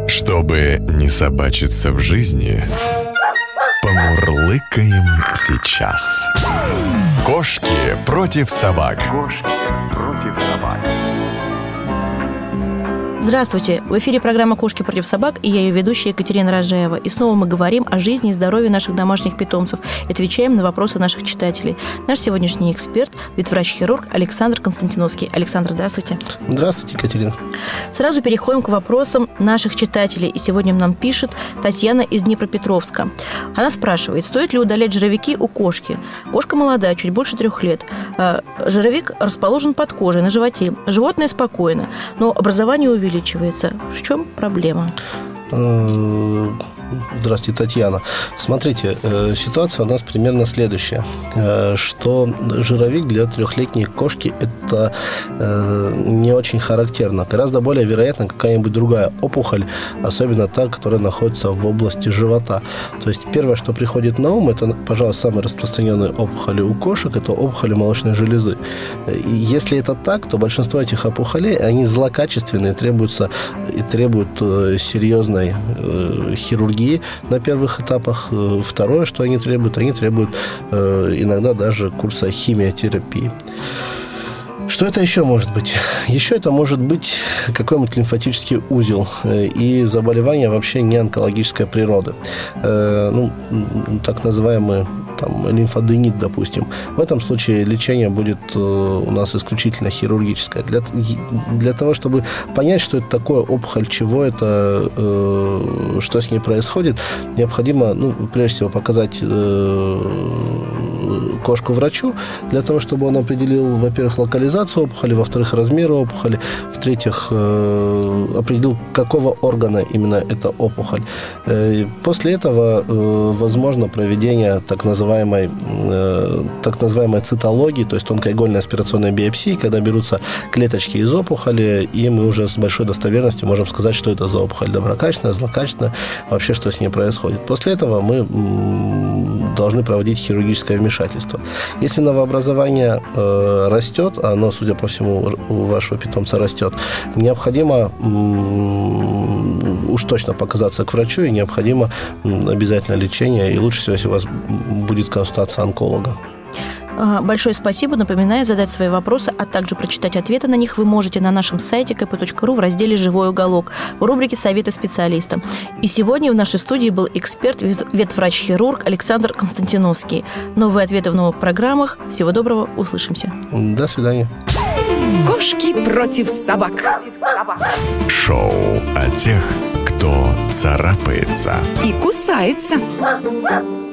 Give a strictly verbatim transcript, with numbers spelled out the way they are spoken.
Чтобы не собачиться в жизни, помурлыкаем сейчас. Кошки против собак. Кошки против собак. Здравствуйте! В эфире программа «Кошки против собак», и я ее ведущая Екатерина Рожаева. И снова мы говорим о жизни и здоровье наших домашних питомцев и отвечаем на вопросы наших читателей. Наш сегодняшний эксперт – ветврач-хирург Александр Константиновский. Александр, здравствуйте. Здравствуйте, Екатерина. Сразу переходим к вопросам наших читателей. И сегодня нам пишет Татьяна из Днепропетровска. Она спрашивает, стоит ли удалять жировики у кошки. Кошка молодая, чуть больше трех лет. Жировик расположен под кожей, на животе. Животное спокойно, но образование увеличивается. В чем проблема? Здравствуйте, Татьяна. Смотрите, ситуация у нас примерно следующая, что жировик для трехлетней кошки – это не очень характерно. Гораздо более вероятно какая-нибудь другая опухоль, особенно та, которая находится в области живота. То есть первое, что приходит на ум, это, пожалуй, самые распространенные опухоли у кошек – это опухоли молочной железы. И если это так, то большинство этих опухолей, они злокачественные, требуются и требуют серьезной хирургии на первых этапах. Второе, что они требуют, они требуют э, иногда даже курса химиотерапии. Что это еще может быть? Еще это может быть какой-нибудь лимфатический узел и заболевание вообще не онкологической природы. Э, ну, так называемый там, лимфоденит, допустим. В этом случае лечение будет э, у нас исключительно хирургическое. Для, для того, чтобы понять, что это такое, опухоль, чего это, э, что с ней происходит, необходимо, ну, прежде всего, показать э, кошку врачу, для того, чтобы он определил, во-первых, локализацию опухоли, во-вторых, размер опухоли, в-третьих, э, определил, какого органа именно эта опухоль. Э, после этого э, возможно проведение так называемой Э, так называемой цитологии, то есть тонкоигольной аспирационной биопсии, когда берутся клеточки из опухоли, и мы уже с большой достоверностью можем сказать, что это за опухоль, доброкачественная, злокачественная, вообще что с ней происходит. После этого мы м, должны проводить хирургическое вмешательство. Если новообразование э, растет, а оно, судя по всему, у вашего питомца растет, необходимо м, уж точно показаться к врачу, и необходимо м, обязательно лечение, и лучше всего, если у вас будет консультация онколога. Большое спасибо. Напоминаю, задать свои вопросы, а также прочитать ответы на них вы можете на нашем сайте ка пэ точка ру в разделе «Живой уголок» в рубрике «Советы специалиста». И сегодня в нашей студии был эксперт, ветврач-хирург Александр Константиновский. Новые ответы в новых программах. Всего доброго. Услышимся. До свидания. Кошки против собак. Шоу о тех, кто царапается И кусается.